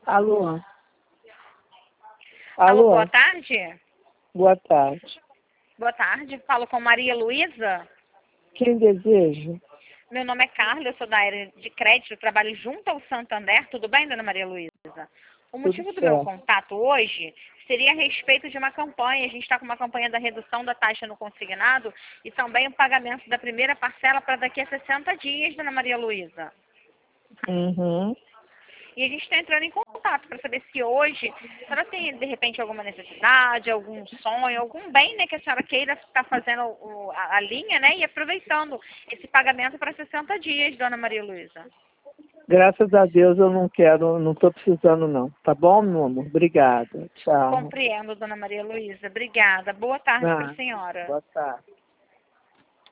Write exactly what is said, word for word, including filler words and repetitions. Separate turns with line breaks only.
Alô?
Alô,
Alô?
boa tarde.
Boa tarde.
Boa tarde, falo com Maria Luísa.
Quem deseja?
Meu nome é Carla, eu sou da área de crédito, trabalho junto ao Santander. Tudo bem, dona Maria Luísa? O
Tudo
motivo do meu
certo.
contato hoje seria a respeito de uma campanha. A gente está com uma campanha da redução da taxa no consignado e também o pagamento da primeira parcela para daqui a sessenta dias, dona Maria Luísa.
Uhum.
E a gente está entrando em contato para saber se hoje a senhora tem, de repente, alguma necessidade, algum sonho, algum bem, né, que a senhora queira estar fazendo o, a, a linha, né, e aproveitando esse pagamento para sessenta dias, dona Maria Luísa.
Graças a Deus eu não quero, não estou precisando não. Tá bom, meu amor? Obrigada. Tchau.
Compreendo, dona Maria Luísa. Obrigada. Boa tarde para
Ah,
a senhora.
boa tarde.